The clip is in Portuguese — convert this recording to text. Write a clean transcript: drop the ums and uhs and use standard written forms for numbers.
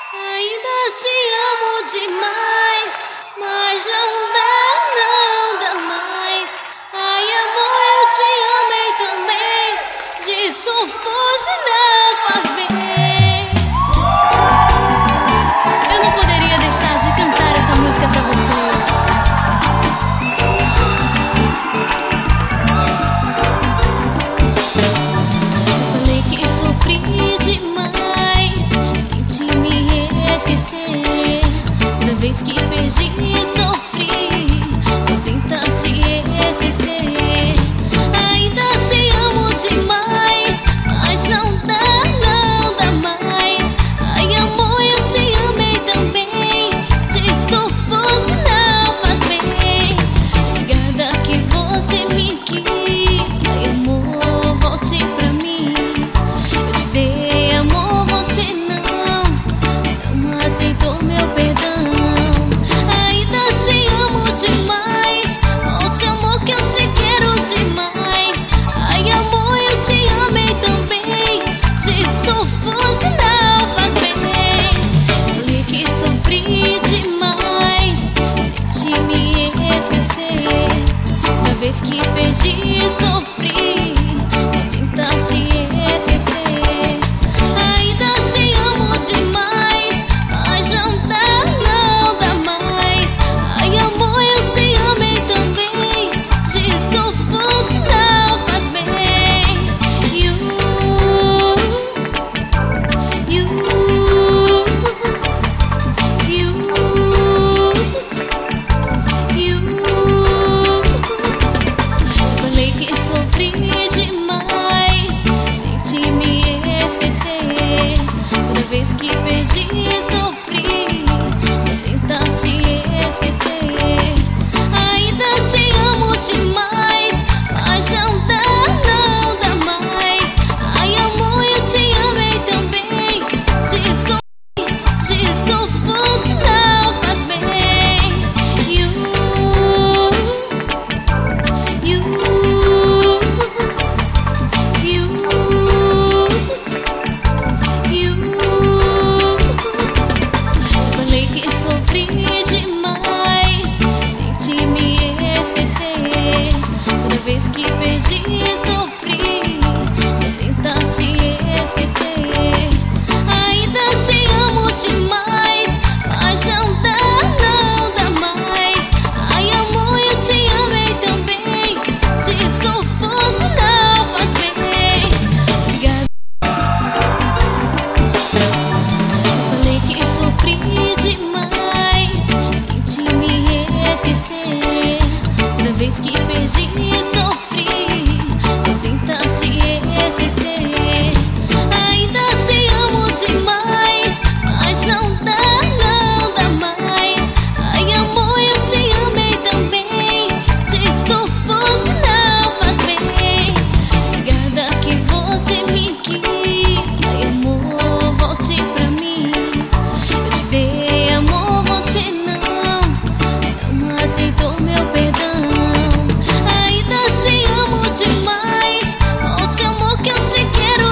Ainda te amo demais, mas não dá mais. Ai, amor, eu te amei também. Disso foge, não faz bem. Eu não poderia deixar de cantar essa música pra vocês. Eu falei que sofri demais, tente me esquecer. Toda vez que